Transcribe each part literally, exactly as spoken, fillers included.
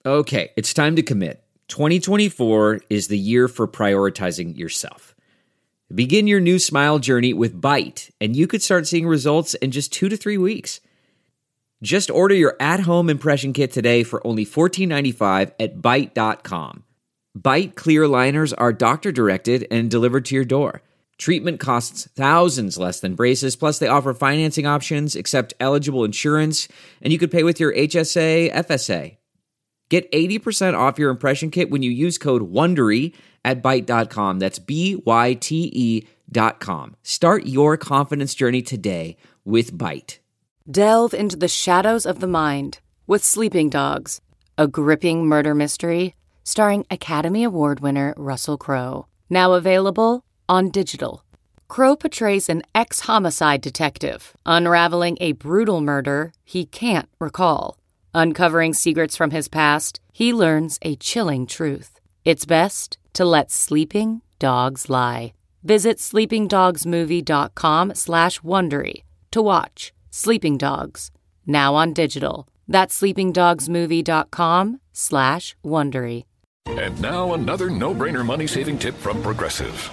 Okay, it's time to commit. twenty twenty-four is the year for prioritizing yourself. Begin your new smile journey with Byte, and you could start seeing results in just two to three weeks. Just order your at-home impression kit today for only fourteen ninety-five at byte dot com. Byte clear aligners are doctor-directed and delivered to your door. Treatment costs thousands less than braces, plus they offer financing options, accept eligible insurance, and you could pay with your H S A, F S A. Get eighty percent off your impression kit when you use code WONDERY at byte dot com. That's B Y T E dot com. Start your confidence journey today with Byte. Delve into the shadows of the mind with Sleeping Dogs, a gripping murder mystery starring Academy Award winner Russell Crowe. Now available on digital. Crowe portrays an ex-homicide detective unraveling a brutal murder he can't recall. Uncovering secrets from his past, he learns a chilling truth. It's best to let sleeping dogs lie. Visit sleepingdogsmovie.com slash Wondery to watch Sleeping Dogs, now on digital. That's sleepingdogsmovie.com slash Wondery. And now another no-brainer money-saving tip from Progressive.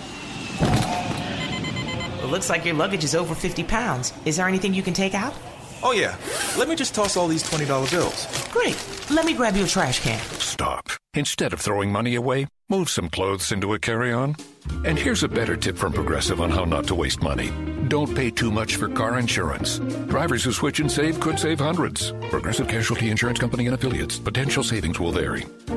It looks like your luggage is over fifty pounds. Is there anything you can take out? Oh, yeah. Let me just toss all these twenty dollar bills. Great. Let me grab you a trash can. Stop. Instead of throwing money away, move some clothes into a carry-on. And here's a better tip from Progressive on how not to waste money. Don't pay too much for car insurance. Drivers who switch and save could save hundreds. Progressive Casualty Insurance Company and Affiliates. Potential savings will vary.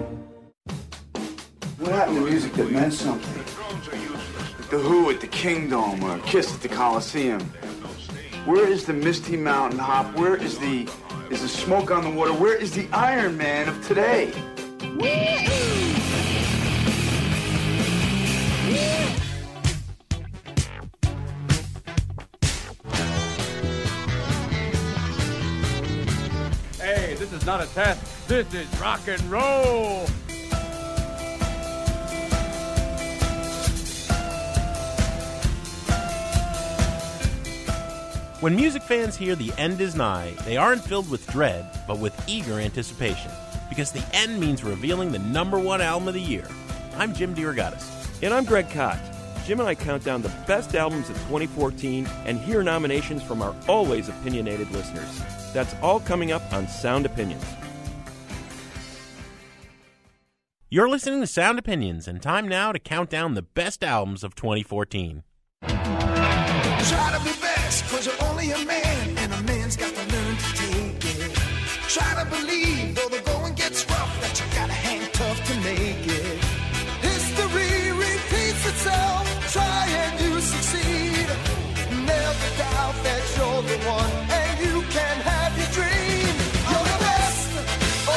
What happened to music that meant something? The Who at the Kingdom or Kiss at the Coliseum. Where is the Misty Mountain Hop? Where is the is the Smoke on the Water? Where is the Iron Man of today? Hey, this is not a test. This is rock and roll. When music fans hear the end is nigh, they aren't filled with dread, but with eager anticipation. Because the end means revealing the number one album of the year. I'm Jim DeRogatis. And I'm Greg Kot. Jim and I count down the best albums of twenty fourteen and hear nominations from our always opinionated listeners. That's all coming up on Sound Opinions. You're listening to Sound Opinions, and time now to count down the best albums of twenty fourteen. Try to be best, cause you're only a man, and a man's got to learn to take it. Try to believe, though the going gets rough, that you gotta hang tough to make it. History repeats itself, try and you succeed. Never doubt that you're the one, and you can have your dream. You're the best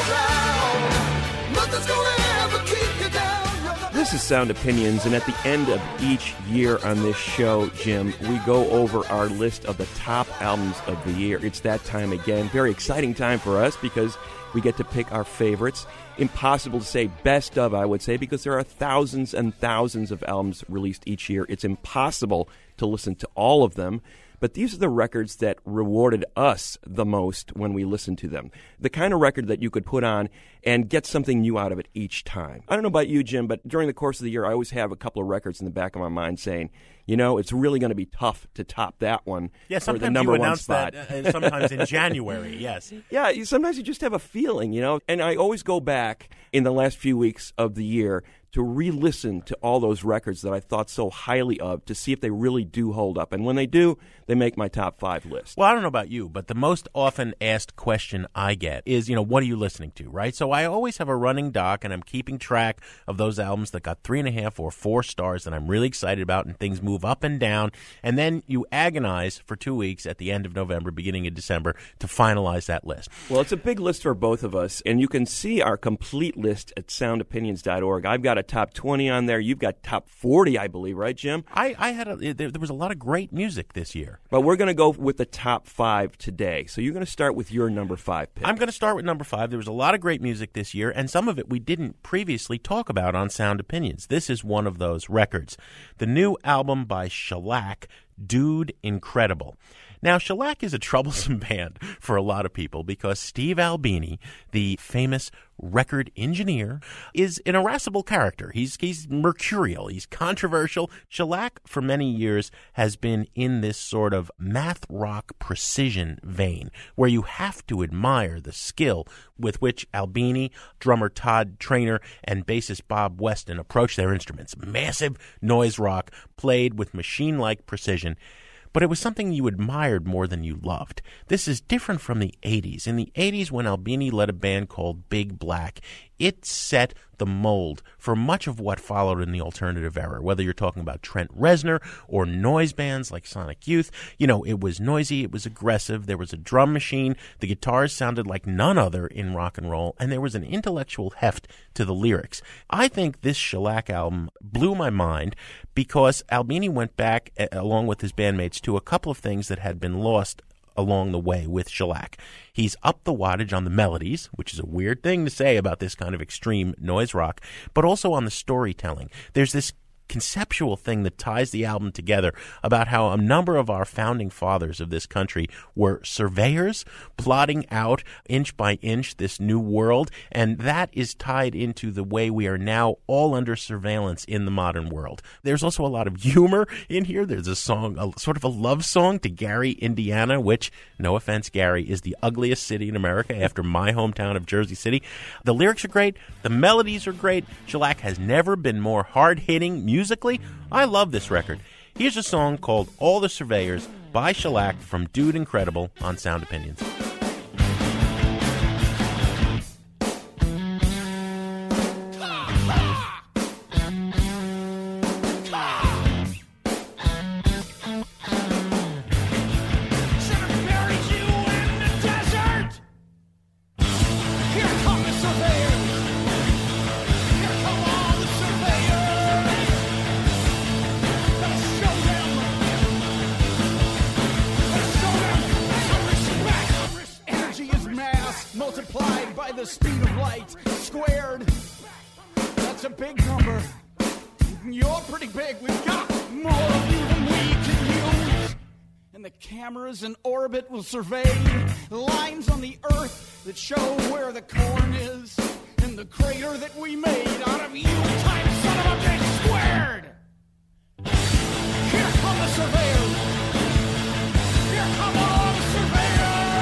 around, nothing's gonna ever keep you down. This is Sound Opinions, and at the end of each year on this show, Jim, we go over our list of the top albums of the year. It's that time again. Very exciting time for us because we get to pick our favorites. Impossible to say best of, I would say, because there are thousands and thousands of albums released each year. It's impossible to listen to all of them. But these are the records that rewarded us the most when we listened to them. The kind of record that you could put on and get something new out of it each time. I don't know about you, Jim, but during the course of the year, I always have a couple of records in the back of my mind saying, you know, it's really going to be tough to top that one yeah, for the number you one announce spot. That, uh, sometimes in January, yes. Yeah, you, sometimes you just have a feeling, you know. And I always go back in the last few weeks of the year to re-listen to all those records that I thought so highly of to see if they really do hold up. And when they do, they make my top five list. Well, I don't know about you, but the most often asked question I get is, you know, what are you listening to, right? So I always have a running doc, and I'm keeping track of those albums that got three and a half or four stars that I'm really excited about, and things move up and down. And then you agonize for two weeks at the end of November, beginning of December, to finalize that list. Well, it's a big list for both of us, and you can see our complete list at sound opinions dot org. I've got a top twenty on there. You've got top forty, I believe, right, Jim? I, I had a, there, there was a lot of great music this year. But we're going to go with the top five today. So you're going to start with your number five pick. I'm going to start with number five. There was a lot of great music this year, and some of it we didn't previously talk about on Sound Opinions. This is one of those records. The new album by Shellac, Dude Incredible. Now, Shellac is a troublesome band for a lot of people because Steve Albini, the famous record engineer, is an irascible character. He's he's mercurial. He's controversial. Shellac, for many years, has been in this sort of math rock precision vein where you have to admire the skill with which Albini, drummer Todd Trainer, and bassist Bob Weston approach their instruments. Massive noise rock played with machine-like precision. But it was something you admired more than you loved. This is different from the eighties. In the eighties, when Albini led a band called Big Black, it set the mold for much of what followed in the alternative era, whether you're talking about Trent Reznor or noise bands like Sonic Youth. You know, it was noisy, it was aggressive, there was a drum machine, the guitars sounded like none other in rock and roll, and there was an intellectual heft to the lyrics. I think this Shellac album blew my mind because Albini went back, along with his bandmates, to a couple of things that had been lost along the way with Shellac. He's upped the wattage on the melodies, which is a weird thing to say about this kind of extreme noise rock, but also on the storytelling. There's this conceptual thing that ties the album together about how a number of our founding fathers of this country were surveyors plotting out inch by inch this new world, and that is tied into the way we are now all under surveillance in the modern world. There's also a lot of humor in here. There's a song, a sort of a love song to Gary, Indiana, which, no offense, Gary, is the ugliest city in America after my hometown of Jersey City. The lyrics are great. The melodies are great. Shellac has never been more hard-hitting musically. Musically, I love this record. Here's a song called All the Surveyors by Shellac from Dude Incredible on Sound Opinions. Multiplied by the speed of light squared. That's a big number. You're pretty big. We've got more of you than we can use. And the cameras in orbit will survey lines on the earth that show where the corn is in the crater that we made out of you times son of a bitch squared. Here come the surveyors. Here come all the surveyors.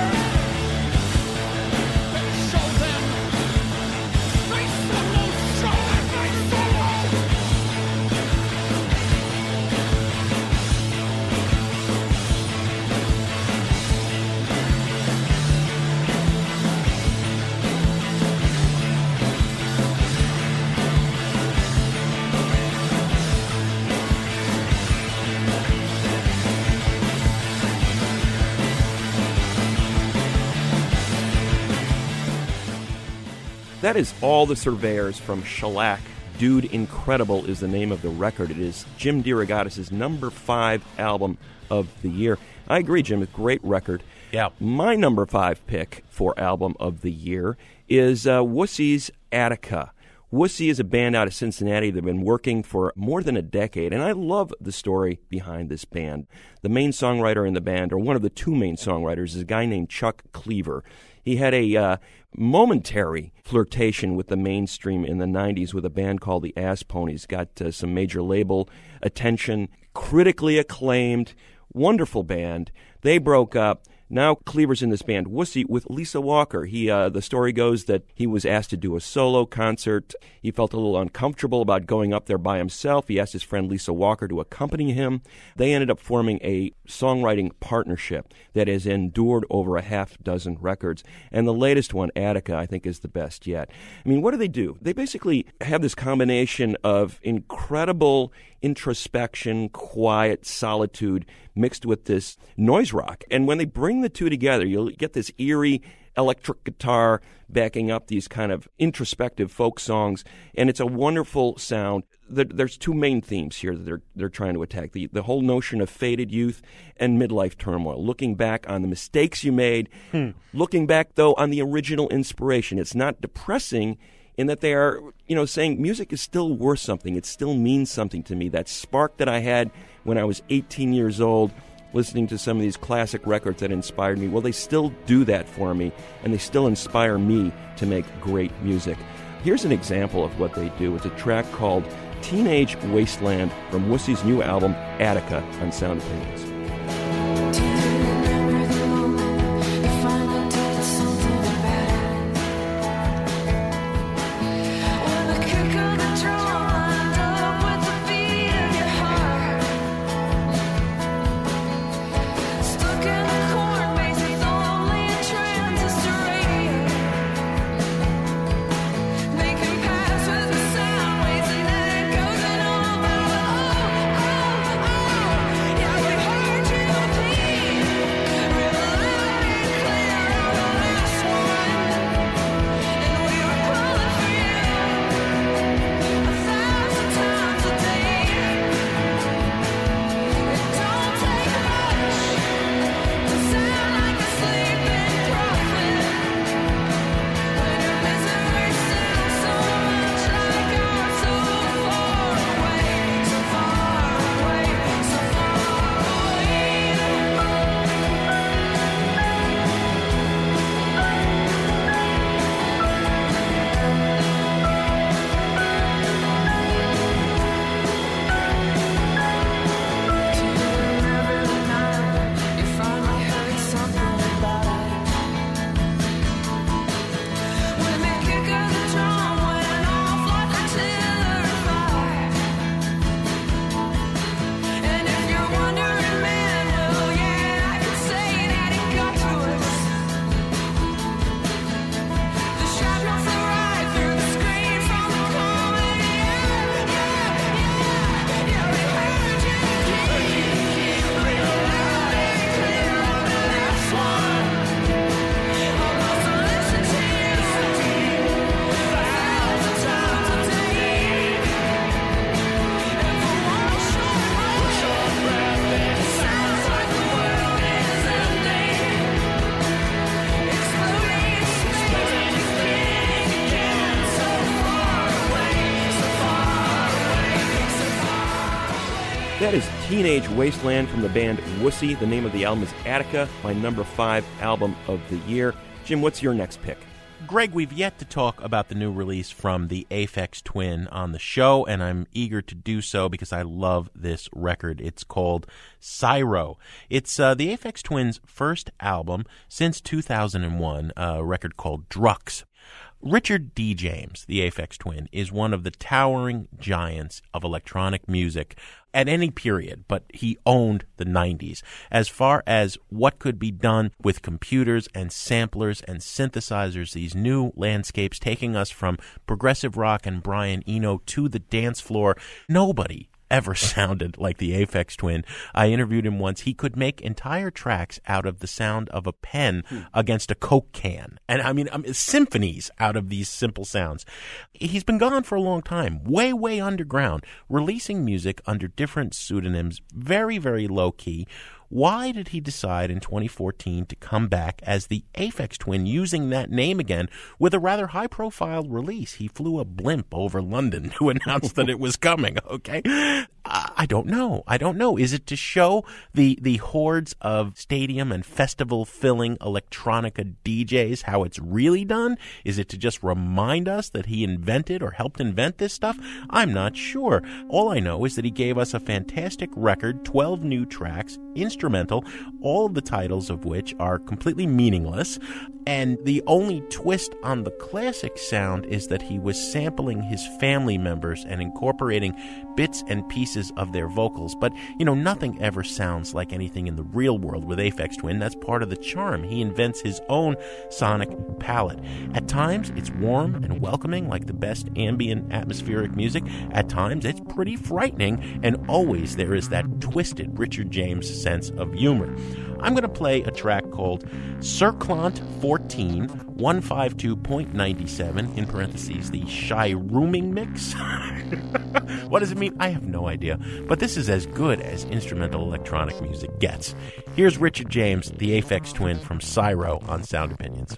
That is All the Surveyors from Shellac. Dude Incredible is the name of the record. It is Jim DeRogatis' number five album of the year. I agree, Jim, it's a great record. Yeah. My number five pick for album of the year is uh, Woosy's Attica. Woosie is a band out of Cincinnati. They've been working for more than a decade, and I love the story behind this band. The main songwriter in the band, or one of the two main songwriters, is a guy named Chuck Cleaver. He had a uh, momentary flirtation with the mainstream in the nineties with a band called the Ass Ponies. Got uh, some major label attention, critically acclaimed, wonderful band. They broke up. Now Cleaver's in this band, Woosie, with Lisa Walker. He, uh, the story goes that he was asked to do a solo concert. He felt a little uncomfortable about going up there by himself. He asked his friend Lisa Walker to accompany him. They ended up forming a songwriting partnership that has endured over a half dozen records. And the latest one, Attica, I think is the best yet. I mean, what do they do? They basically have this combination of incredible introspection, quiet, solitude, mixed with this noise rock. And when they bring the two together, you'll get this eerie electric guitar backing up these kind of introspective folk songs, and it's a wonderful sound. There's two main themes here that they're they're trying to attack. The, the whole notion of faded youth and midlife turmoil, looking back on the mistakes you made, hmm. looking back, though, on the original inspiration. It's not depressing in that they are, you know, saying music is still worth something. It still means something to me. That spark that I had when I was eighteen years old listening to some of these classic records that inspired me. Well, they still do that for me, and they still inspire me to make great music. Here's an example of what they do. It's a track called Teenage Wasteland from Wussy's new album, Attica, on Sound Opinions. That is Teenage Wasteland from the band Wussy. The name of the album is Attica, my number five album of the year. Jim, what's your next pick? Greg, we've yet to talk about the new release from the Aphex Twin on the show, and I'm eager to do so because I love this record. It's called Syro. It's uh, the Aphex Twins' first album since two thousand one, a record called Drux. Richard D. James, the Aphex Twin, is one of the towering giants of electronic music at any period, but he owned the nineties. As far as what could be done with computers and samplers and synthesizers, these new landscapes taking us from progressive rock and Brian Eno to the dance floor, nobody ever sounded like the Aphex Twin. I interviewed him once. He could make entire tracks out of the sound of a pen hmm. against a Coke can. And I mean, I mean, symphonies out of these simple sounds. He's been gone for a long time, way, way underground, releasing music under different pseudonyms, very, very low key. Why did he decide in twenty fourteen to come back as the Aphex Twin, using that name again with a rather high-profile release? He flew a blimp over London to announce that it was coming, okay? I don't know. I don't know. Is it to show the, the hordes of stadium and festival-filling electronica D Js how it's really done? Is it to just remind us that he invented or helped invent this stuff? I'm not sure. All I know is that he gave us a fantastic record, twelve new tracks, instrumental, all of the titles of which are completely meaningless. And the only twist on the classic sound is that he was sampling his family members and incorporating bits and pieces of their vocals. But, you know, nothing ever sounds like anything in the real world with Aphex Twin. That's part of the charm. He invents his own sonic palette. At times, it's warm and welcoming, like the best ambient atmospheric music. At times, it's pretty frightening. And always there is that twisted Richard James sense of humor. I'm going to play a track called Circlant fourteen, one fifty-two point nine seven, in parentheses, the Shy Rooming Mix. What does it mean? I have no idea. But this is as good as instrumental electronic music gets. Here's Richard James, the Aphex Twin, from Syro on Sound Opinions.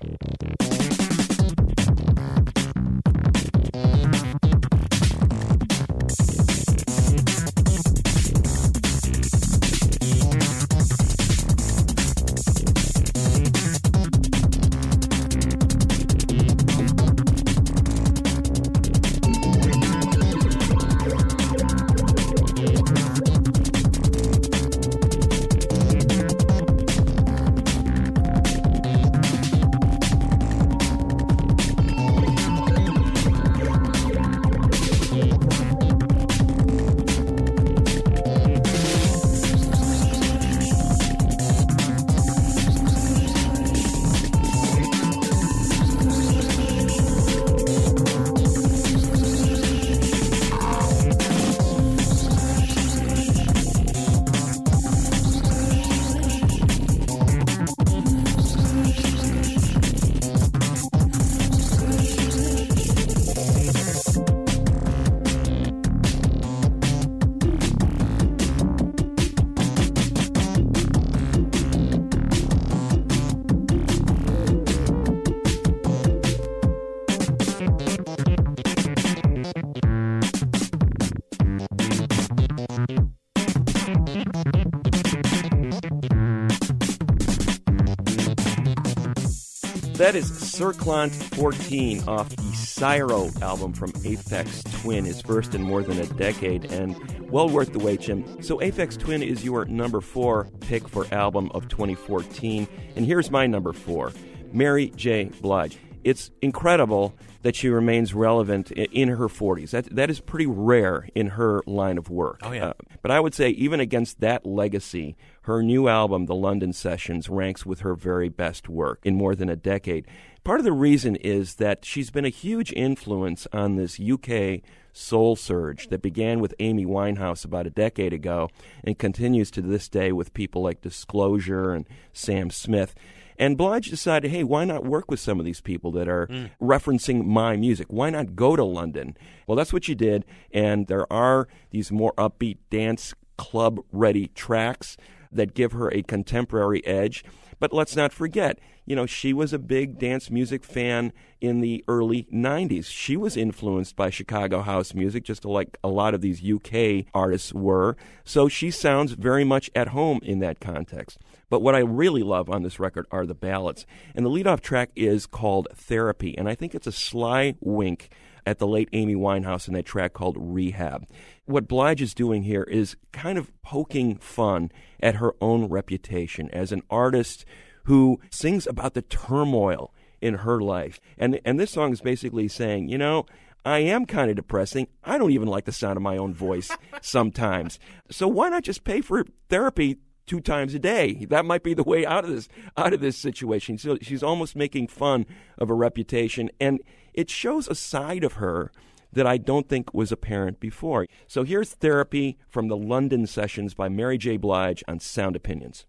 That is Circlant fourteen off the Cyro album from Aphex Twin, his first in more than a decade, and well worth the wait, Jim. So Aphex Twin is your number four pick for album of twenty fourteen, and here's my number four, Mary J. Blige. It's incredible that she remains relevant in her forties. That that is pretty rare in her line of work. Oh, yeah. Uh, but I would say even against that legacy, her new album, The London Sessions, ranks with her very best work in more than a decade. Part of the reason is that she's been a huge influence on this U K soul surge that began with Amy Winehouse about a decade ago and continues to this day with people like Disclosure and Sam Smith. And Blige decided, hey, why not work with some of these people that are mm. referencing my music? Why not go to London? Well, that's what she did, and there are these more upbeat dance club-ready tracks that give her a contemporary edge. But let's not forget, you know, she was a big dance music fan in the early nineties. She was influenced by Chicago house music, just like a lot of these U K artists were. So she sounds very much at home in that context. But what I really love on this record are the ballads. And the leadoff track is called Therapy, and I think it's a sly wink at the late Amy Winehouse in that track called Rehab. What Blige is doing here is kind of poking fun at her own reputation as an artist who sings about the turmoil in her life. And and this song is basically saying, you know, I am kind of depressing. I don't even like the sound of my own voice sometimes. So why not just pay for therapy two times a day? That might be the way out of this out of this situation. So she's almost making fun of her reputation, and it shows a side of her that I don't think was apparent before. So here's Therapy from the London Sessions by Mary J. Blige on Sound Opinions.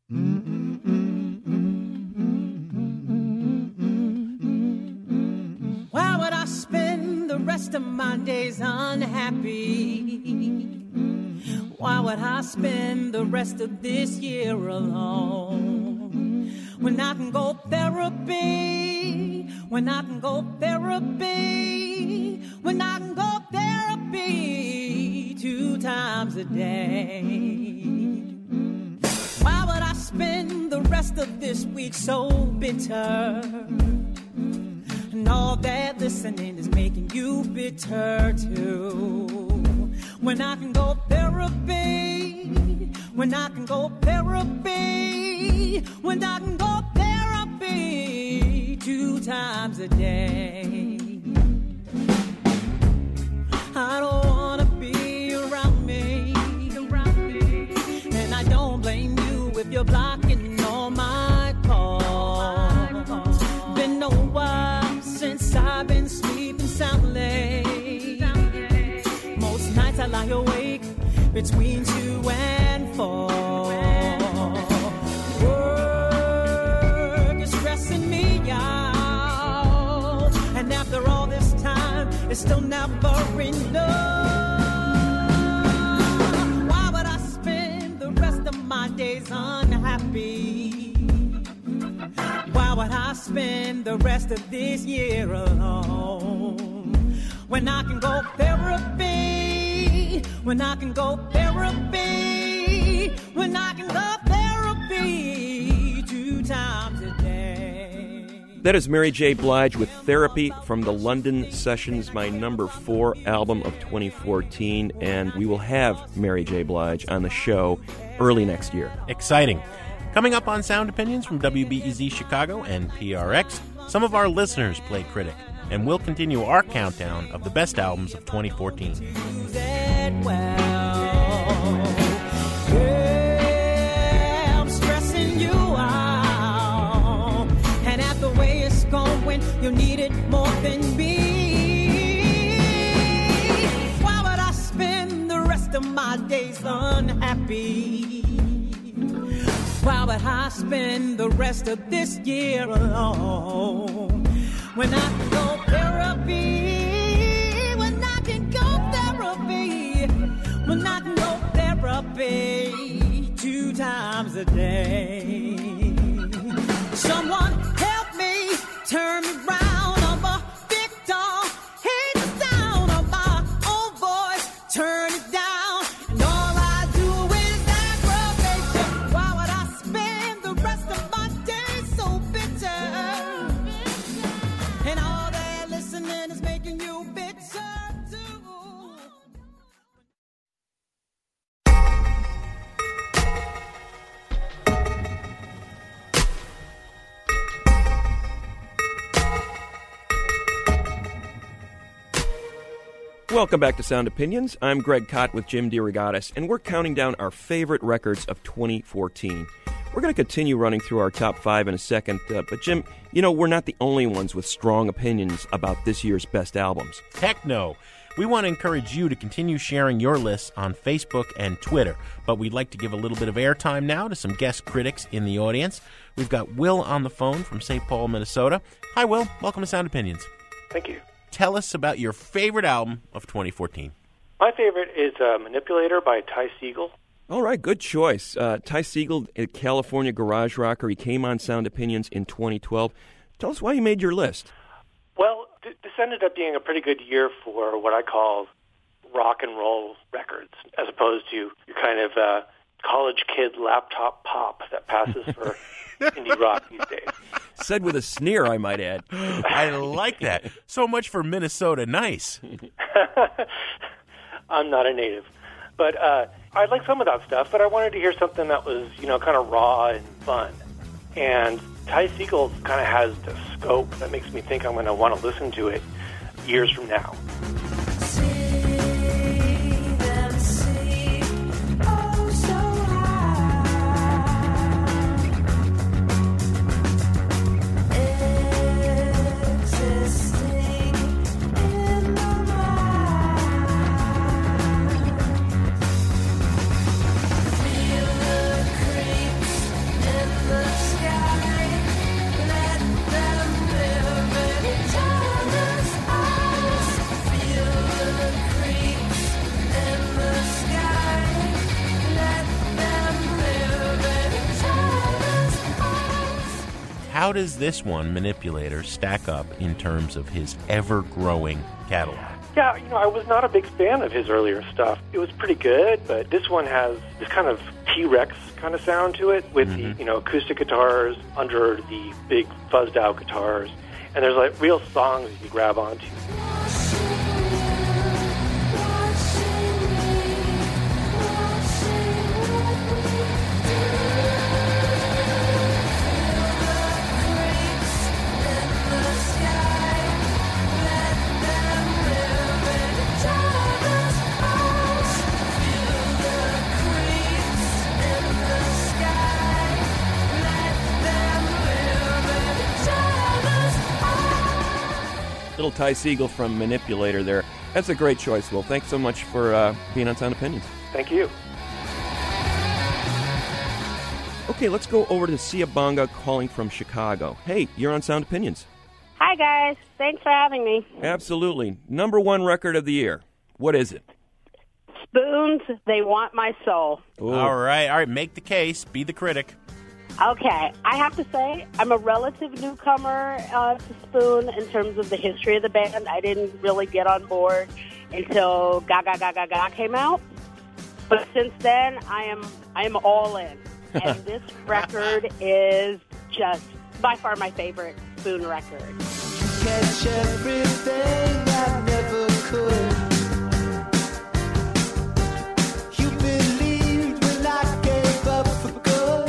Why would I spend the rest of my days unhappy? Why would I spend the rest of this year alone? When I can go therapy, when I can go therapy, when I can go therapy two times a day. Why would I spend the rest of this week so bitter? And all that listening is making you bitter too. When I can go therapy, when I can go therapy, when I can go therapy two times a day. I don't wanna be around me, around me, and I don't blame you if you're blocking all my calls. Been a while since I've been sleeping soundly. Most nights I lie awake between two and four. Work is stressing me out, and after all this time, it's still never enough. Why would I spend the rest of my days unhappy? Why would I spend the rest of this year alone? When I can go therapy, when I can go therapy, when I can go therapy two times a day. That is Mary J. Blige with Therapy from the London Sessions, my number four album of twenty fourteen, and we will have Mary J. Blige on the show early next year. Exciting. Coming up on Sound Opinions from W B E Z Chicago and P R X, some of our listeners play Critic, and we'll continue our countdown of the best albums of twenty fourteen. Yeah, I'm stressing you out, and at the way it's going, you need it more than me. Why would I spend the rest of my days unhappy? Why would I spend the rest of this year alone? When I can go therapy, when I can go therapy, when I can go therapy two times a day. Someone help me, turn me round, I'm a victim. Hate the sound of my own voice, turn it down, and all I do is aggravation. Why would I spend the rest of my days so bitter? and it's making you bitter too. Welcome back to Sound Opinions. I'm Greg Kot with Jim DeRogatis, and we're counting down our favorite records of twenty fourteen. We're going to continue running through our top five in a second, uh, but Jim, you know, we're not the only ones with strong opinions about this year's best albums. Heck no. We want to encourage you to continue sharing your lists on Facebook and Twitter, but we'd like to give a little bit of airtime now to some guest critics in the audience. We've got Will on the phone from Saint Paul, Minnesota. Hi, Will. Welcome to Sound Opinions. Thank you. Tell us about your favorite album of twenty fourteen. My favorite is uh, Manipulator by Ty Segall. All right, good choice. Uh, Ty Segall, a California garage rocker. He came on Sound Opinions in twenty twelve. Tell us why you made your list. Well, th- this ended up being a pretty good year for what I call rock and roll records, as opposed to your kind of uh, college kid laptop pop that passes for indie rock these days. Said with a sneer, I might add. I like that. So much for Minnesota. Nice. I'm not a native. But uh, I like some of that stuff, but I wanted to hear something that was, you know, kind of raw and fun. And Ty Segall kind of has the scope that makes me think I'm going to want to listen to it years from now. How does this one, Manipulator, stack up in terms of his ever-growing catalog? Yeah, you know, I was not a big fan of his earlier stuff. It was pretty good, but this one has this kind of T-Rex kind of sound to it with mm-hmm. the, you know, acoustic guitars under the big fuzzed-out guitars. And there's, like, real songs you grab onto. Little Ty Segall from Manipulator there. That's a great choice, Will. Thanks so much for uh, being on Sound Opinions. Thank you. Okay, let's go over to Sia Bonga calling from Chicago. Hey, you're on Sound Opinions. Hi, guys. Thanks for having me. Absolutely. Number one record of the year. What is it? Spoons, They Want My Soul. Ooh. All right, all right. Make the case. Be the critic. Okay, I have to say I'm a relative newcomer uh, to Spoon in terms of the history of the band. I didn't really get on board until Gaga Gaga Gaga came out. But since then, I am I am all in. And this record is just by far my favorite Spoon record. Catch everything I never could. You believed when I gave up for good.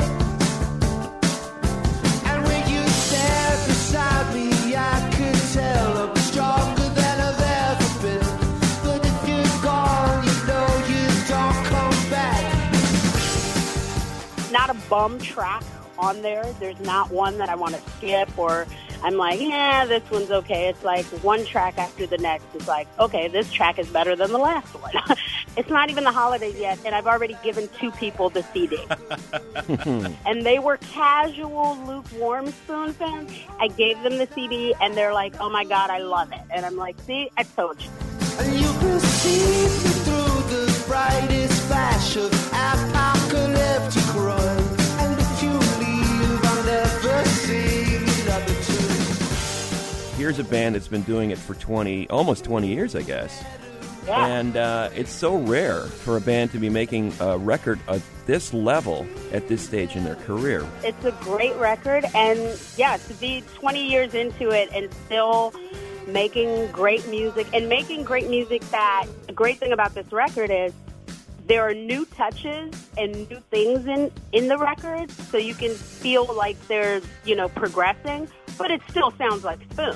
And when you stared beside me, I could tell I'm stronger than I've ever been. But if you're gone, you know you don't come back. Not a bum track on there. There's not one that I want to skip or I'm like, yeah, this one's okay. It's like one track after the next. It's like, okay, this track is better than the last one. It's not even the holidays yet, and I've already given two people the C D. And they were casual, lukewarm Spoon fans. I gave them the C D, and they're like, oh, my God, I love it. And I'm like, see, I told you. And you perceive me through the brightest flash of apocalyptic run. And if you leave, I'll never sing another tune. Here's a band that's been doing it for twenty, almost twenty years, I guess. Yeah. And uh, it's so rare for a band to be making a record of this level at this stage in their career. It's a great record, and yeah, to be twenty years into it and still making great music and making great music that the great thing about this record is there are new touches and new things in, in the record, so you can feel like there's, you know, progressing, but it still sounds like Spoon.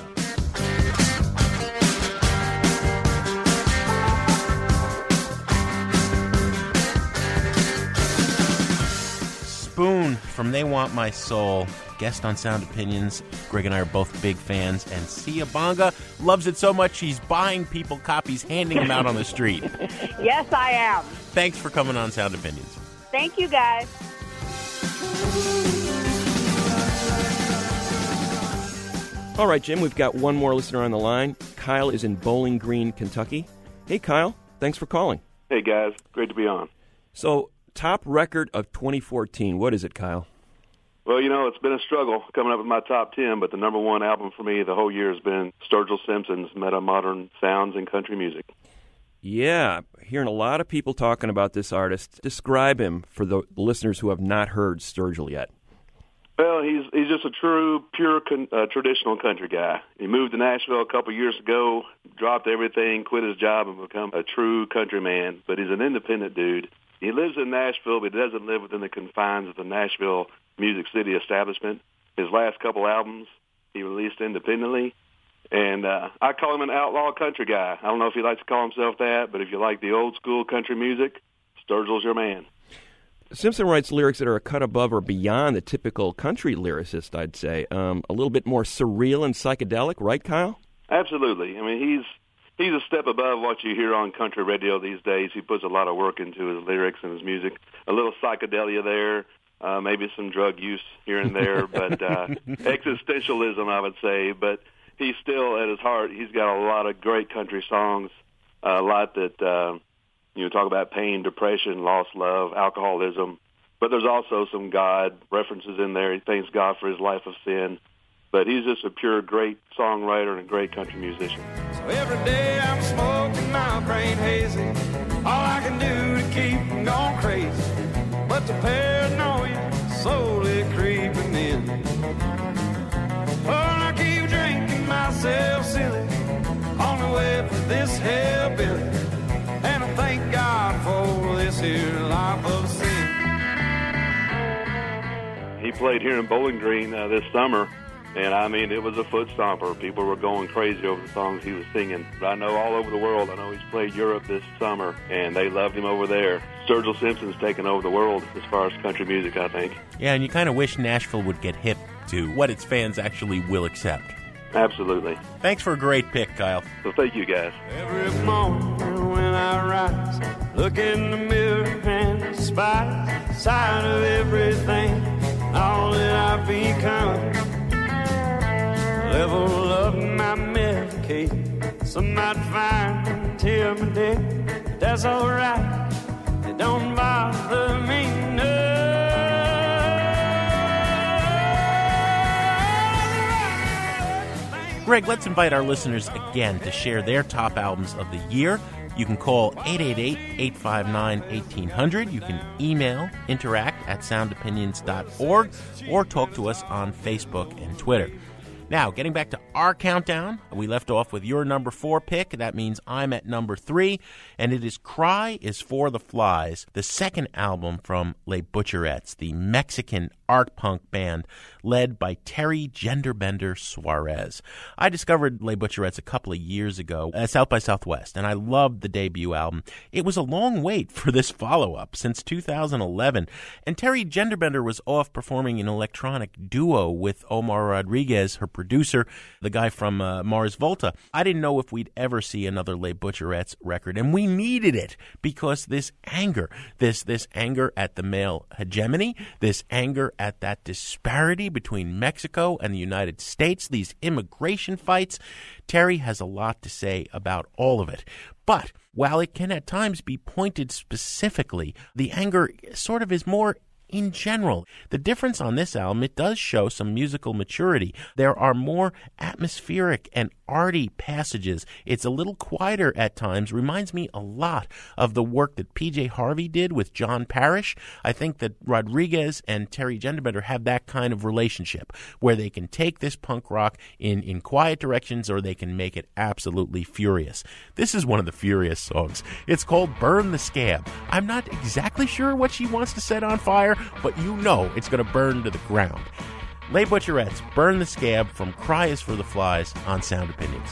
Spoon from They Want My Soul, guest on Sound Opinions. Greg and I are both big fans, and Sia Bonga loves it so much she's buying people copies, handing them out on the street. Yes, I am. Thanks for coming on Sound Opinions. Thank you, guys. All right, Jim, we've got one more listener on the line. Kyle is in Bowling Green, Kentucky. Hey, Kyle, thanks for calling. Hey, guys. Great to be on. So, top record of twenty fourteen. What is it, Kyle? Well, you know, it's been a struggle coming up with my top ten, but the number one album for me the whole year has been Sturgill Simpson's Meta-Modern Sounds in Country Music. Yeah, hearing a lot of people talking about this artist. Describe him for the listeners who have not heard Sturgill yet. Well, he's he's just a true, pure con, uh, traditional country guy. He moved to Nashville a couple years ago, dropped everything, quit his job, and become a true country man. But he's an independent dude. He lives in Nashville, but he doesn't live within the confines of the Nashville Music City establishment. His last couple albums he released independently, and uh, I call him an outlaw country guy. I don't know if he likes to call himself that, but if you like the old school country music, Sturgill's your man. Simpson writes lyrics that are a cut above or beyond the typical country lyricist, I'd say. Um, a little bit more surreal and psychedelic, right, Kyle? Absolutely. I mean, he's he's a step above what you hear on country radio these days. He puts a lot of work into his lyrics and his music. A little psychedelia there, uh, maybe some drug use here and there, but uh, existentialism, I would say. But he's still, at his heart, he's got a lot of great country songs, uh, a lot that... Uh, You know, talk about pain, depression, lost love, alcoholism. But there's also some God references in there. He thanks God for his life of sin. But he's just a pure, great songwriter and a great country musician. So every day I'm smoking my brain hazy. All I can do to keep from going crazy. But the paranoia slowly creeping in. Oh, I keep drinking myself silly on the way for this hellbilly. And I thank God for this here life of sin. He played here in Bowling Green uh, this summer, and I mean, it was a foot stomper. People were going crazy over the songs he was singing. But I know all over the world, I know he's played Europe this summer, and they loved him over there. Sturgill Simpson's taken over the world as far as country music, I think. Yeah, and you kind of wish Nashville would get hip to what its fans actually will accept. Absolutely. Thanks for a great pick, Kyle. So thank you, guys. Every morning when I rise, look in the mirror and despise the side of everything, all that I've become. Level up my Medicaid, some might find until my day. But that's all right, it don't bother me none. Greg, let's invite our listeners again to share their top albums of the year. You can call eight eight eight, eight five nine, one eight hundred. You can email interact at sound opinions dot org or talk to us on Facebook and Twitter. Now, getting back to our countdown, we left off with your number four pick. That means I'm at number three, and it is Cry is for the Flies, the second album from Les Butcherettes, the Mexican art punk band led by Terry Genderbender Suarez. I discovered Les Butcherettes a couple of years ago at South by Southwest, and I loved the debut album. It was a long wait for this follow-up since two thousand eleven, and Terry Genderbender was off performing an electronic duo with Omar Rodriguez, her producer, the guy from uh, Mars Volta. I didn't know if we'd ever see another Les Butcherettes record, and we needed it because this anger, this this anger at the male hegemony, this anger at that disparity between Mexico and the United States, these immigration fights, Terry has a lot to say about all of it. But while it can at times be pointed specifically, the anger sort of is more in general. The difference on this album, it does show some musical maturity. There are more atmospheric and arty passages. It's a little quieter at times. Reminds me a lot of the work that P J Harvey did with John Parrish. I think that Rodriguez and Terry Gendebender have that kind of relationship where they can take this punk rock in, in quiet directions or they can make it absolutely furious. This is one of the furious songs. It's called Burn the Scab. I'm not exactly sure what she wants to set on fire, but you know it's going to burn to the ground. Les Butcherettes, Burn the Scab from Cry is for the Flies on Sound Opinions.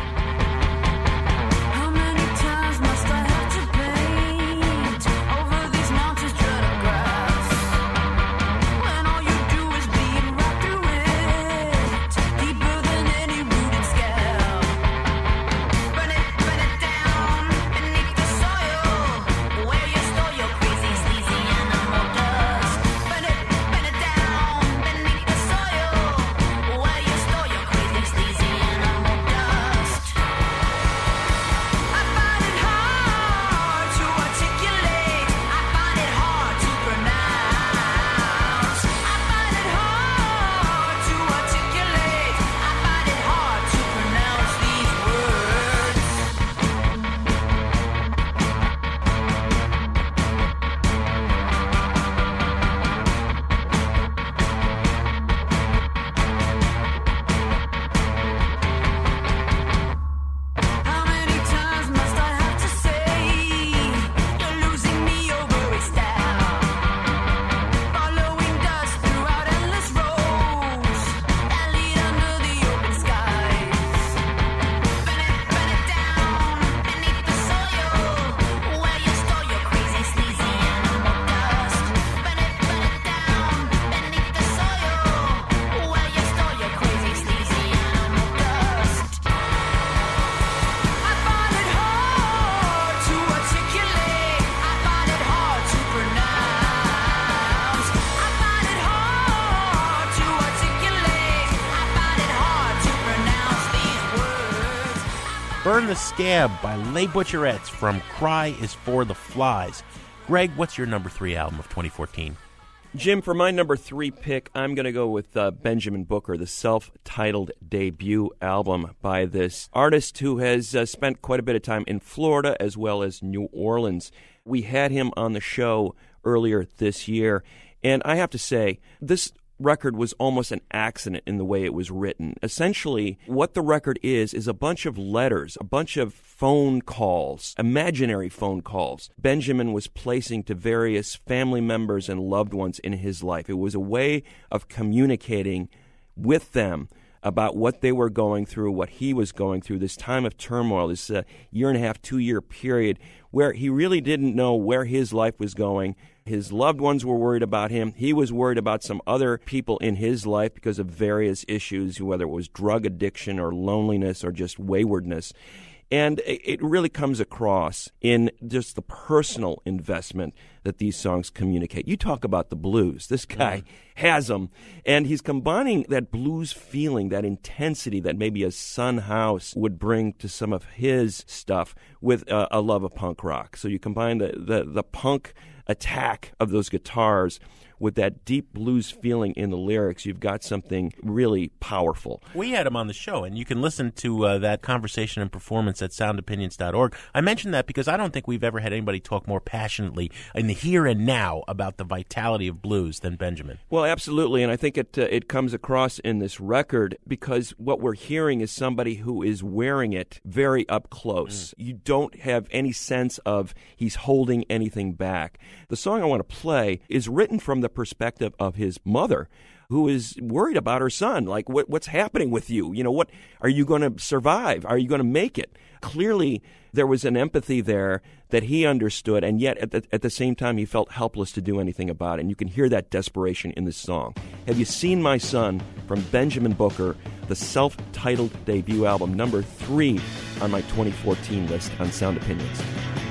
Burn the Scab by Les Butcherettes from Cry is for the Flies. Greg, what's your number three album of twenty fourteen? Jim, for my number three pick, I'm going to go with uh, Benjamin Booker, the self-titled debut album by this artist who has uh, spent quite a bit of time in Florida as well as New Orleans. We had him on the show earlier this year, and I have to say, this record was almost an accident in the way it was written. Essentially, what the record is, is a bunch of letters, a bunch of phone calls, imaginary phone calls Benjamin was placing to various family members and loved ones in his life. It was a way of communicating with them about what they were going through, what he was going through, this time of turmoil, this uh, year and a half, two-year period where he really didn't know where his life was going. His loved ones were worried about him. He was worried about some other people in his life because of various issues, whether it was drug addiction or loneliness or just waywardness. And it really comes across in just the personal investment that these songs communicate. You talk about the blues. This guy yeah. has them, and he's combining that blues feeling, that intensity that maybe a Son House would bring to some of his stuff with uh, a love of punk rock. So you combine the, the, the punk attack of those guitars with that deep blues feeling in the lyrics. You've got something really powerful. We had him on the show, and you can listen to uh, that conversation and performance at sound opinions dot org. I mentioned that because I don't think we've ever had anybody talk more passionately in the here and now about the vitality of blues than Benjamin. Well, absolutely, and I think it uh, it comes across in this record because what we're hearing is somebody who is wearing it very up close. Mm. You don't have any sense of he's holding anything back. The song I want to play is written from the perspective of his mother, who is worried about her son. Like, what, what's happening with you? You know, what are you going to survive? Are you going to make it? Clearly, there was an empathy there that he understood, and yet at the, at the same time, he felt helpless to do anything about it. And you can hear that desperation in this song. Have You Seen My Son from Benjamin Booker, the self-titled debut album, number three on my twenty fourteen list on Sound Opinions.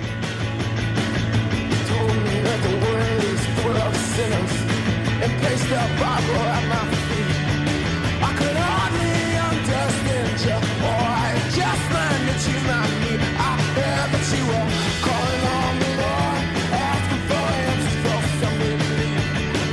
Sinners and placed the Bible at my feet. I could hardly understand you, or I just learned that you not me. I heard that you were calling on the Lord, asking for answers for some relief.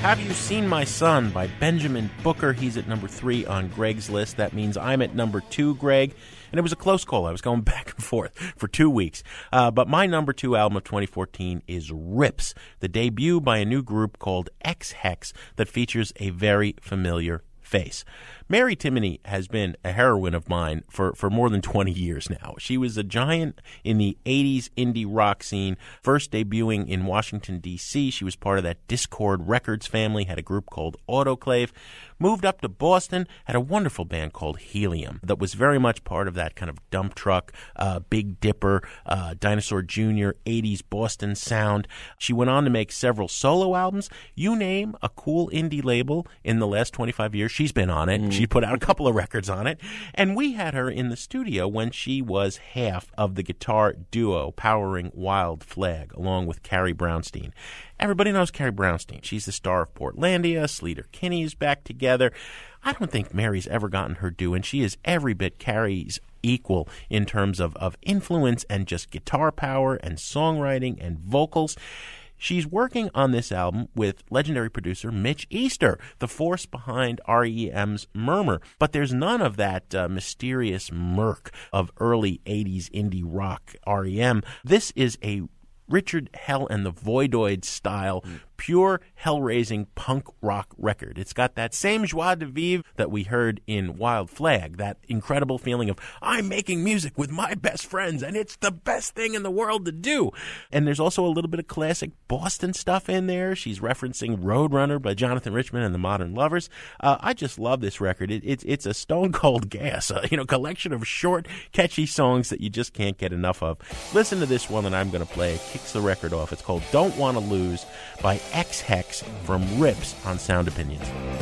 Have You Seen My Son by Benjamin Booker. He's at number three on Greg's list. That means I'm at number two, Greg. And it was a close call. I was going back and forth for two weeks. Uh, but my number two album of twenty fourteen is Rips, the debut by a new group called Ex-Hex that features a very familiar face. Mary Timony has been a heroine of mine for, for more than twenty years now. She was a giant in the eighties indie rock scene, first debuting in Washington, D C She was part of that Discord Records family, had a group called Autoclave, moved up to Boston, had a wonderful band called Helium that was very much part of that kind of dump truck, uh, Big Dipper, uh, Dinosaur Junior, eighties Boston sound. She went on to make several solo albums. You name a cool indie label in the last twenty-five years, she's been on it. Mm. She put out a couple of records on it. And we had her in the studio when she was half of the guitar duo powering Wild Flag, along with Carrie Brownstein. Everybody knows Carrie Brownstein. She's the star of Portlandia. Sleater-Kinney is back together. I don't think Mary's ever gotten her due, and she is every bit Carrie's equal in terms of, of influence and just guitar power and songwriting and vocals. She's working on this album with legendary producer Mitch Easter, the force behind R E M's Murmur. But there's none of that uh, mysterious murk of early eighties indie rock R E M. This is a Richard Hell and the Voidoids style, mm. pure hell-raising punk rock record. It's got that same joie de vivre that we heard in Wild Flag, that incredible feeling of, I'm making music with my best friends, and it's the best thing in the world to do. And there's also a little bit of classic Boston stuff in there. She's referencing Roadrunner by Jonathan Richman and the Modern Lovers. Uh, I just love this record. It, it, it's a stone-cold gas, a you know, collection of short, catchy songs that you just can't get enough of. Listen to this one that I'm going to play. It kicks the record off. It's called Don't Wanna Lose by Ex-Hex from Rips on Sound Opinions.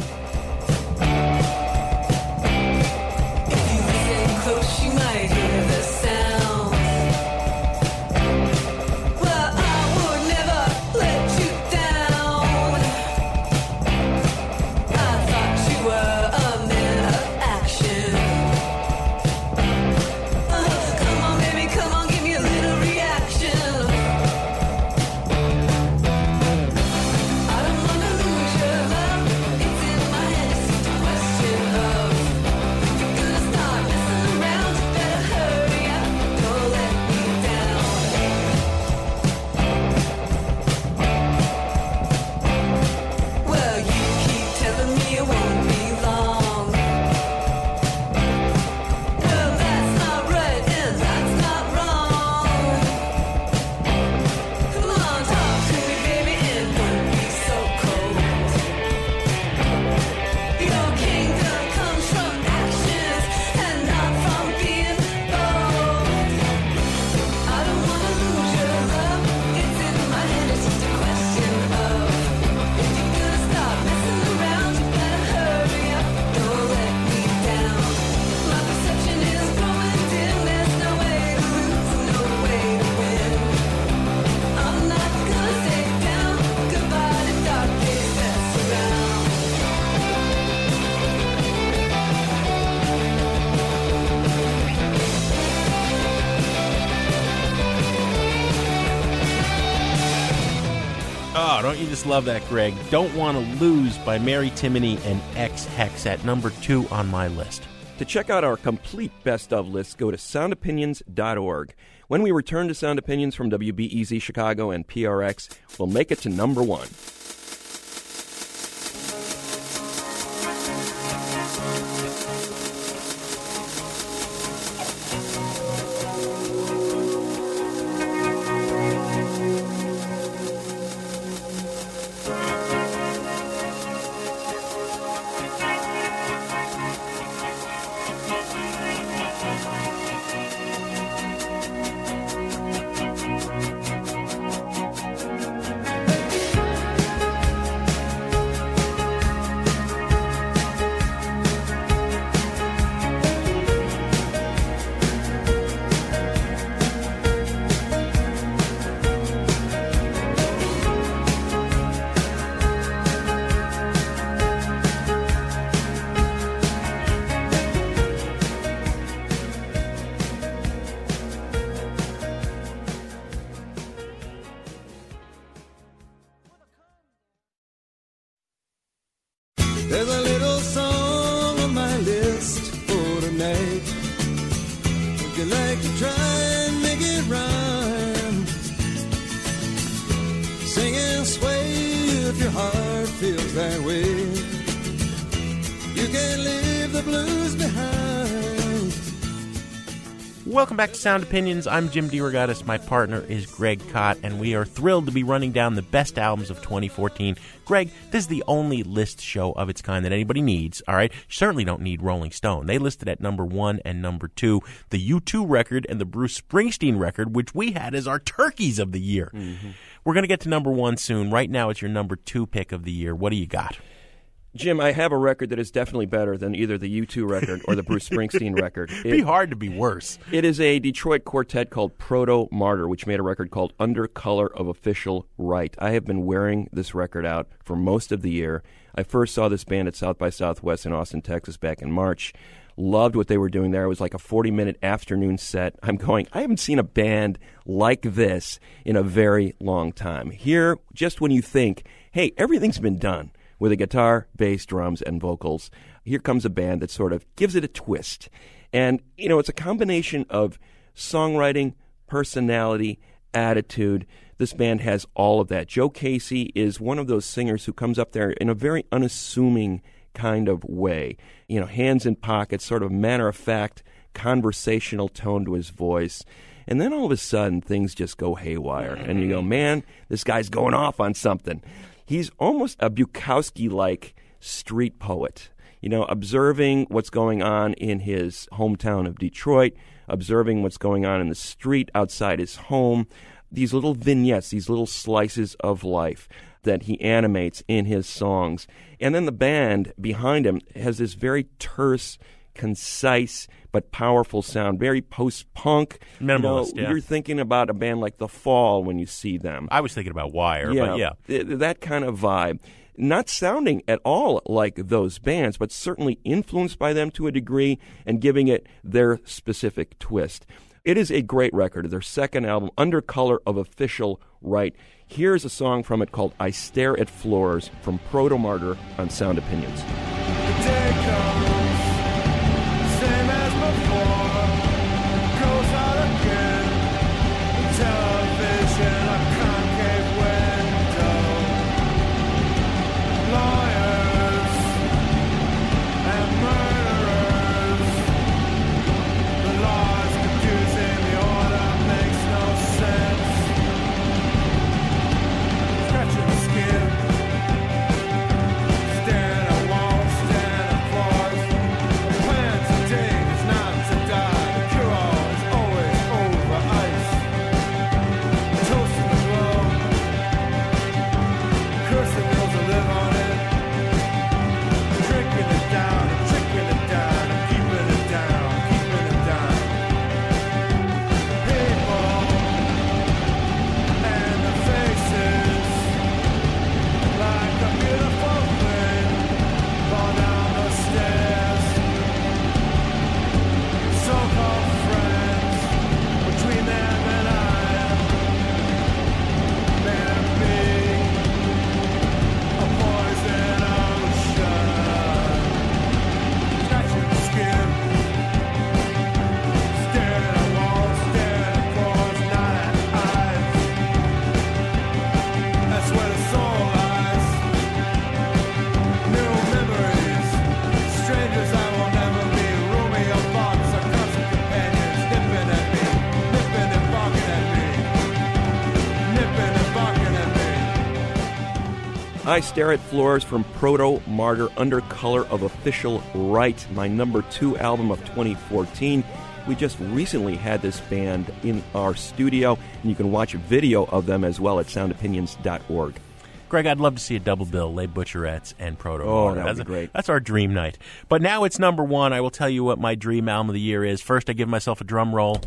If you listen close, you might hear the sound. Well, I would never let you down. I thought you were a man of action. Uh, come on, baby, come on, give me a little reaction. Oh, don't you just love that, Greg? Don't Wanna Lose by Mary Timony and Ex-Hex at number two on my list. To check out our complete best of list, go to sound opinions dot org. When we return to Sound Opinions from W B E Z Chicago and P R X, we'll make it to number one. Singing sway if your heart feels that way. You can leave the blues behind. Welcome back to Sound Opinions. I'm Jim DeRogatis. My partner is Greg Kot, and we are thrilled to be running down the best albums of twenty fourteen. Greg, this is the only list show of its kind that anybody needs, all right? You certainly don't need Rolling Stone. They listed at number one and number two the U two record and the Bruce Springsteen record, which we had as our turkeys of the year. Mm-hmm. We're going to get to number one soon. Right now, it's your number two pick of the year. What do you got? Jim, I have a record that is definitely better than either the U two record or the Bruce Springsteen record. It'd be hard to be worse. It is a Detroit quartet called Proto Martyr, which made a record called Under Color of Official Right. I have been wearing this record out for most of the year. I first saw this band at South by Southwest in Austin, Texas back in March. Loved what they were doing there. It was like a forty-minute afternoon set. I'm going, I haven't seen a band like this in a very long time. Here, just when you think, hey, everything's been done with a guitar, bass, drums, and vocals, here comes a band that sort of gives it a twist. And, you know, it's a combination of songwriting, personality, attitude. This band has all of that. Joe Casey is one of those singers who comes up there in a very unassuming kind of way. You know, hands in pockets, sort of matter-of-fact, conversational tone to his voice. And then all of a sudden, things just go haywire. And you go, man, this guy's going off on something. He's almost a Bukowski-like street poet, you know, observing what's going on in his hometown of Detroit, observing what's going on in the street outside his home, these little vignettes, these little slices of life that he animates in his songs. And then the band behind him has this very terse, concise, but powerful sound, very Minimalist, post-punk. You know, yeah. You're thinking about a band like The Fall when you see them. I was thinking about Wire, yeah, but yeah. Th- that kind of vibe. Not sounding at all like those bands, but certainly influenced by them to a degree and giving it their specific twist. It is a great record. Their second album, Under Color of Official Right. Here's a song from it called I Stare at Floors from Proto Martyr on Sound Opinions. I Stare at Floors from Proto Martyr, Under Color of Official Right, my number two album of twenty fourteen. We just recently had this band in our studio, and you can watch a video of them as well at sound opinions dot org. Greg, I'd love to see a double bill, Les Butcherettes and Proto Oh, Martyr. that would That's be great. That's our dream night. But now it's number one. I will tell you what my dream album of the year is. First, I give myself a drum roll.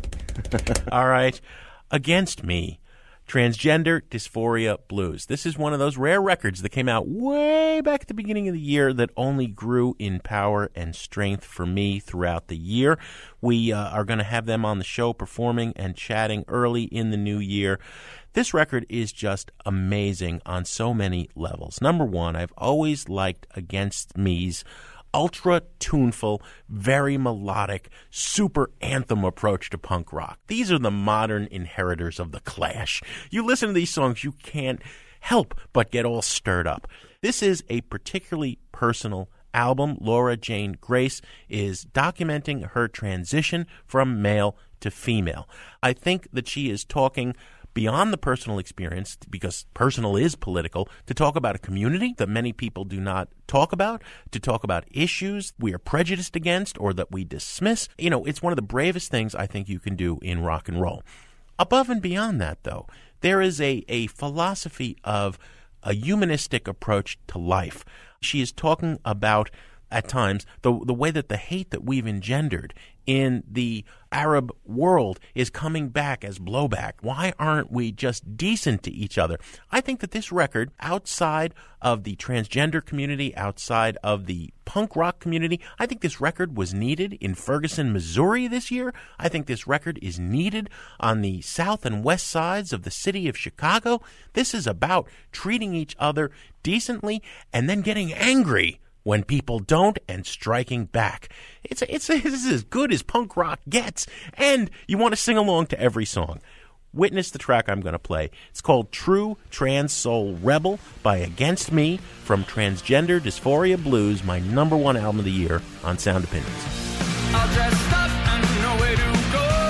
All right. Against Me. Transgender Dysphoria Blues. This is one of those rare records that came out way back at the beginning of the year that only grew in power and strength for me throughout the year. We uh, are going to have them on the show performing and chatting early in the new year. This record is just amazing on so many levels. Number one, I've always liked Against Me's ultra tuneful, very melodic, super anthem approach to punk rock. These are the modern inheritors of The Clash. You listen to these songs, you can't help but get all stirred up. This is a particularly personal album. Laura Jane Grace is documenting her transition from male to female. I think that she is talking beyond the personal experience, because personal is political, to talk about a community that many people do not talk about, to talk about issues we are prejudiced against or that we dismiss. You know, it's one of the bravest things I think you can do in rock and roll. Above and beyond that, though, there is a, a philosophy of a humanistic approach to life. She is talking about, at times, the the way that the hate that we've engendered in the Arab world is coming back as blowback. Why aren't we just decent to each other? I think that this record, outside of the transgender community, outside of the punk rock community, I think this record was needed in Ferguson, Missouri this year. I think this record is needed on the south and west sides of the city of Chicago. This is about treating each other decently and then getting angry when people don't and striking back. It's a, it's, a, it's as good as punk rock gets, and you want to sing along to every song. Witness the track I'm going to play. It's called True Trans Soul Rebel by Against Me from Transgender Dysphoria Blues, my number one album of the year on Sound Opinions. All dressed up and know where to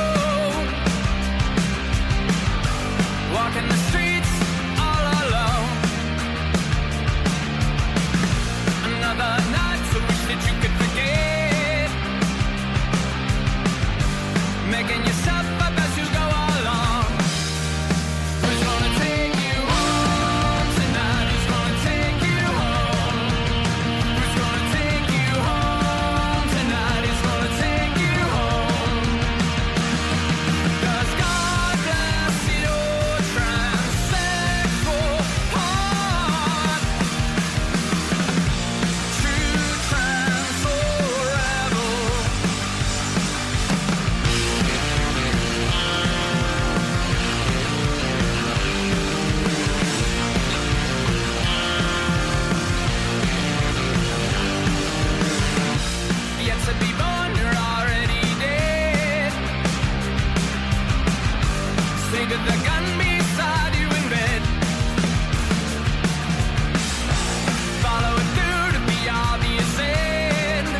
go. Walking the streets all alone. Another night, so wish that you could forget. Making yourself up as you go along. Who's gonna take you home tonight? Who's gonna take you home? Who's gonna take you home tonight? Who's gonna take you home? 'Cause God bless your transsexual heart. True trans soul rebel. Yet to be born, you're already dead. Think of the gun beside you in bed. Follow it through to the obvious end.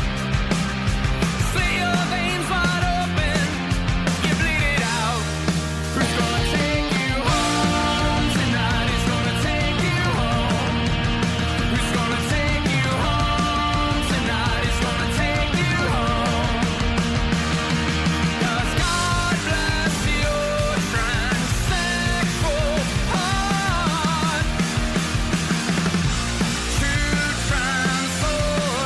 Slit your veins wide open, you bleed it out. Who's gonna take you home tonight? Who's gonna take you home? Who's gonna take you home tonight? Who's gonna take you home? 'Cause God bless your transsexual heart. True trans soul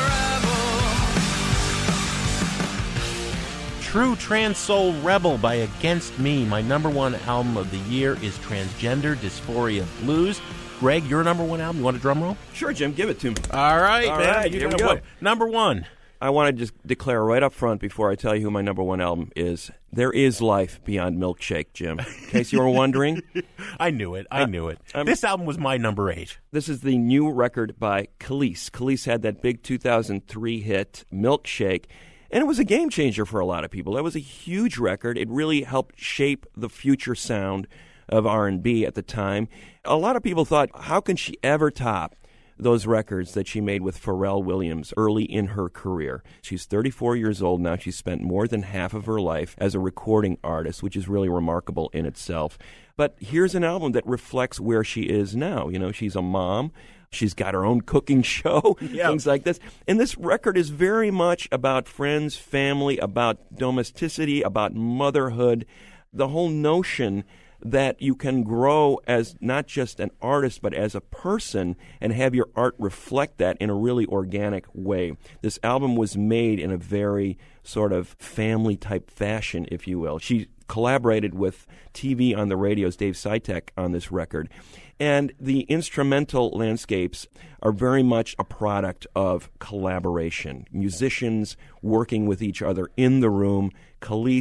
rebel. True Trans Soul Rebel by Against Me. My number one album of the year is Transgender Dysphoria Blues. Greg, your number one album. You want a drum roll? Sure, Jim, give it to me. All right, All man. right, You here we got go. what? Number one. I want to just declare right up front before I tell you who my number one album is. There is life beyond Milkshake, Jim. In case you were wondering. I knew it. I Uh, knew it. um, This album was my number eight. This is the new record by Khalees. Khalees had that big two thousand three hit, Milkshake, and it was a game changer for a lot of people. That was a huge record. It really helped shape the future sound of R and B at the time. A lot of people thought, how can she ever top those records that she made with Pharrell Williams early in her career? She's thirty-four years old now. She's spent more than half of her life as a recording artist, which is really remarkable in itself. But here's an album that reflects where she is now. You know, she's a mom. She's got her own cooking show, Yeah. things like this. And this record is very much about friends, family, about domesticity, about motherhood, the whole notion that you can grow as not just an artist, but as a person and have your art reflect that in a really organic way. This album was made in a very sort of family-type fashion, if you will. She collaborated with T V on the radio's Dave Sitek on this record. And the instrumental landscapes are very much a product of collaboration. Musicians working with each other in the room. Khalees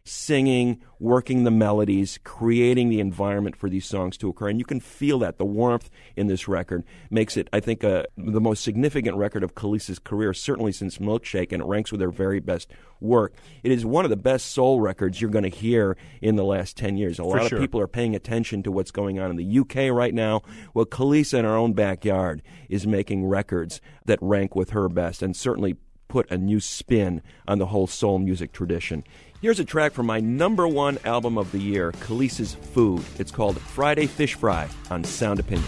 singing, working the melodies, creating the environment for these songs to occur. And you can feel that. The warmth in this record makes it, I think, uh, the most significant record of Kelis's career, certainly since Milkshake, and it ranks with her very best work. It is one of the best soul records you're going to hear in the last ten years. A For lot sure. of people are paying attention to what's going on in the U K right now. Well, Kelis in our own backyard is making records that rank with her best, and certainly put a new spin on the whole soul music tradition. Here's a track from my number one album of the year, Kelis's Food. It's called Friday Fish Fry on Sound Opinions.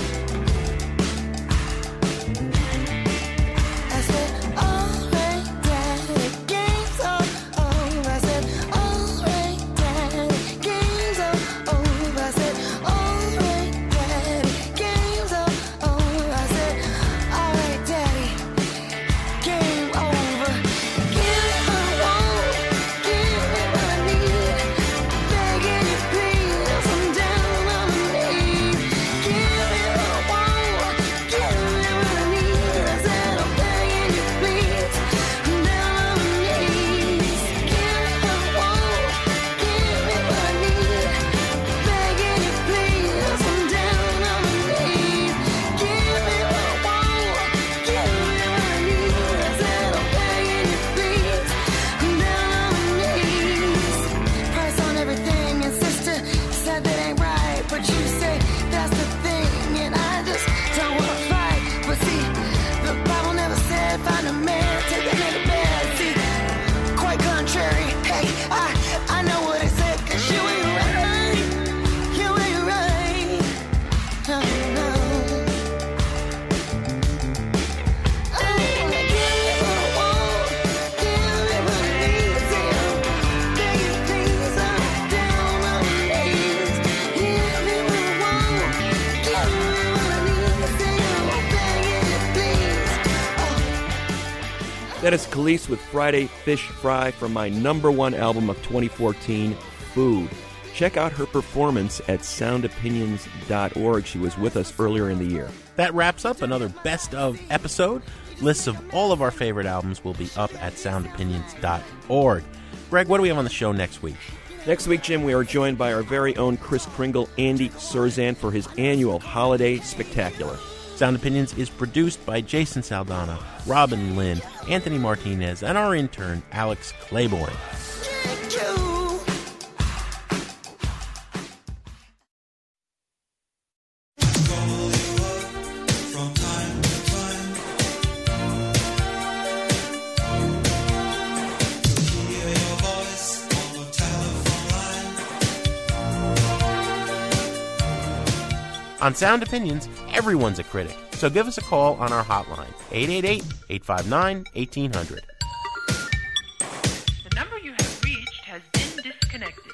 That is Kelis with Friday Fish Fry from my number one album of twenty fourteen, Food. Check out her performance at sound opinions dot org. She was with us earlier in the year. That wraps up another Best Of episode. Lists of all of our favorite albums will be up at sound opinions dot org. Greg, what do we have on the show next week? Next week, Jim, we are joined by our very own Chris Kringle, Andy Surzan, for his annual Holiday Spectacular. Sound Opinions is produced by Jason Saldana, Robin Lynn, Anthony Martinez, and our intern, Alex Claiborne. On Sound Opinions, everyone's a critic, so give us a call on our hotline, eight eight eight, eight five nine, one eight zero zero. The number you have reached has been disconnected.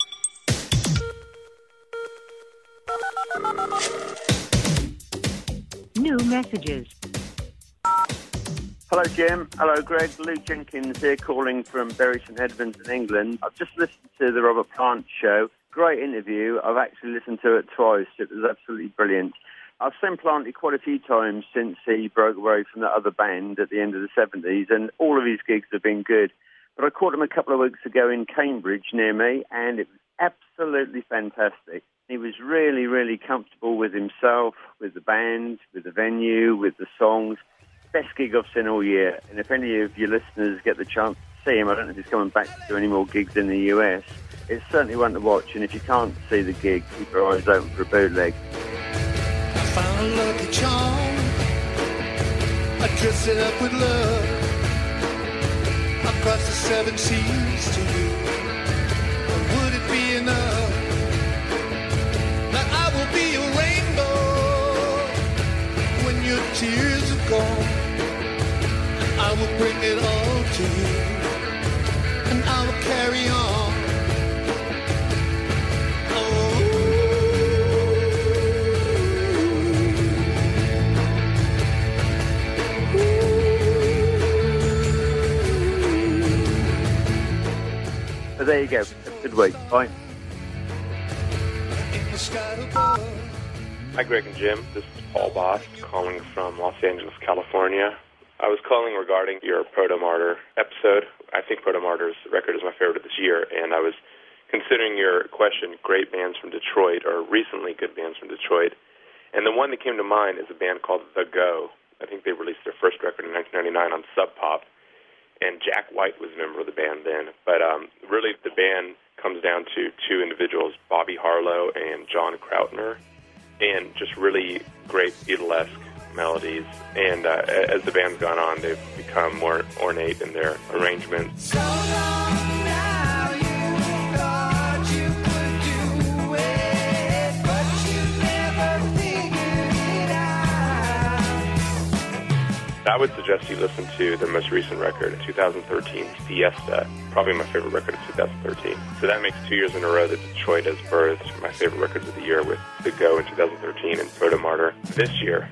New messages. Hello, Jim. Hello, Greg. Luke Jenkins here, calling from Bury St Edmunds in England. I've just listened to the Robert Plant show. Great interview. I've actually listened to it twice. It was absolutely brilliant. I've seen Planty quite a few times since he broke away from that other band at the end of the seventies, and all of his gigs have been good. But I caught him a couple of weeks ago in Cambridge near me, and it was absolutely fantastic. He was really, really comfortable with himself, with the band, with the venue, with the songs. Best gig I've seen all year. And if any of your listeners get the chance to see him, I don't know if he's coming back to do any more gigs in the U S, it's certainly one to watch. And if you can't see the gig, keep your eyes open for a bootleg. I found a lucky charm. I dressed it up with love. Across the seven seas to you. Or would it be enough that I will be a rainbow when your tears are gone? I will bring it all to you, and I will carry on. So there you go. Good week. Bye. Hi, Greg and Jim. This is Paul Boss calling from Los Angeles, California. I was calling regarding your Proto Martyr episode. I think Proto-Martyr's record is my favorite of this year, and I was considering your question, great bands from Detroit, or recently good bands from Detroit, and the one that came to mind is a band called The Go. I think they released their first record in nineteen ninety-nine on Sub Pop, and Jack White was a member of the band then. But um, really the band comes down to two individuals, Bobby Harlow and John Krautner, and just really great Beatlesque melodies. And uh, as the band's gone on, they've become more ornate in their arrangements. So long now, you thought you could do it, but you never figured it out. I would suggest you listen to their most recent record, two thousand thirteen, Fiesta, probably my favorite record of two thousand thirteen. So that makes two years in a row that Detroit has birthed my favorite records of the year with The Go in two thousand thirteen and Proto-Martyr this year.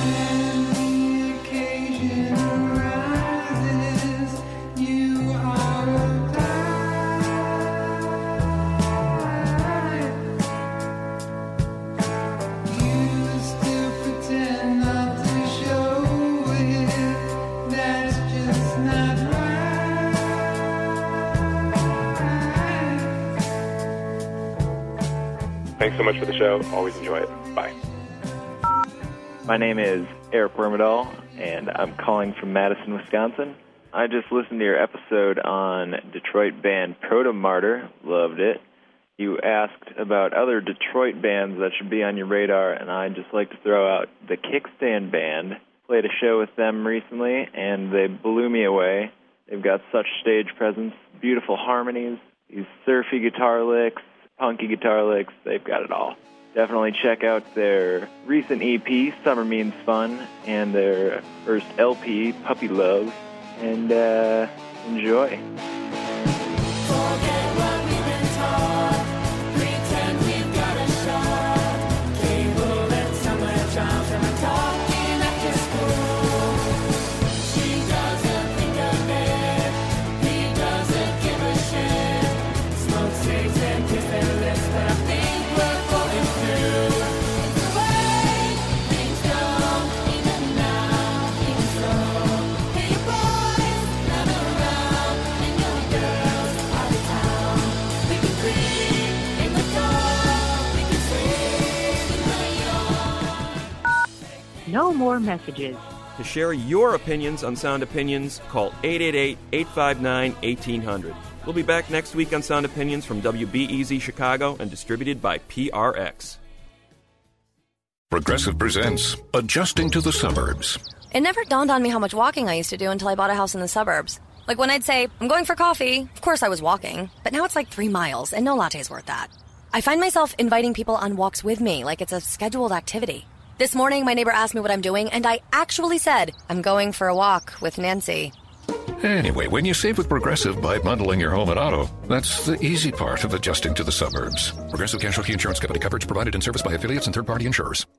Thanks so much for the show. Always enjoy it. Bye. My name is Eric Wormadal, and I'm calling from Madison, Wisconsin. I just listened to your episode on Detroit band Proto-Martyr. Loved it. You asked about other Detroit bands that should be on your radar, and I'd just like to throw out the Kickstand Band. Played a show with them recently, and they blew me away. They've got such stage presence, beautiful harmonies, these surfy guitar licks, punky guitar licks. They've got it all. Definitely check out their recent E P, Summer Means Fun, and their first L P, Puppy Love, and uh, enjoy. Forget what we've been taught. Pretend we've got a shot. Cable and somewhere charms and I'm talking after school. She doesn't think of it. He doesn't give a shit. Smoke cigs and kiss their lips, but I think we're going through. It's the way things go, even now, even so. Hey, you boys, run around, and your girls out of town. We can creep in the dark, we can swim in the yard. No more messages. To share your opinions on Sound Opinions, call eight eight eight, eight five nine, one eight hundred. We'll be back next week on Sound Opinions from W B E Z Chicago and distributed by P R X. Progressive presents Adjusting to the Suburbs. It never dawned on me how much walking I used to do until I bought a house in the suburbs. Like when I'd say, I'm going for coffee, of course I was walking, but now it's like three miles and no latte's worth that. I find myself inviting people on walks with me like it's a scheduled activity. This morning, my neighbor asked me what I'm doing, and I actually said, I'm going for a walk with Nancy. Anyway, when you save with Progressive by bundling your home and auto, that's the easy part of adjusting to the suburbs. Progressive Casualty Insurance Company, coverage provided in service by affiliates and third-party insurers.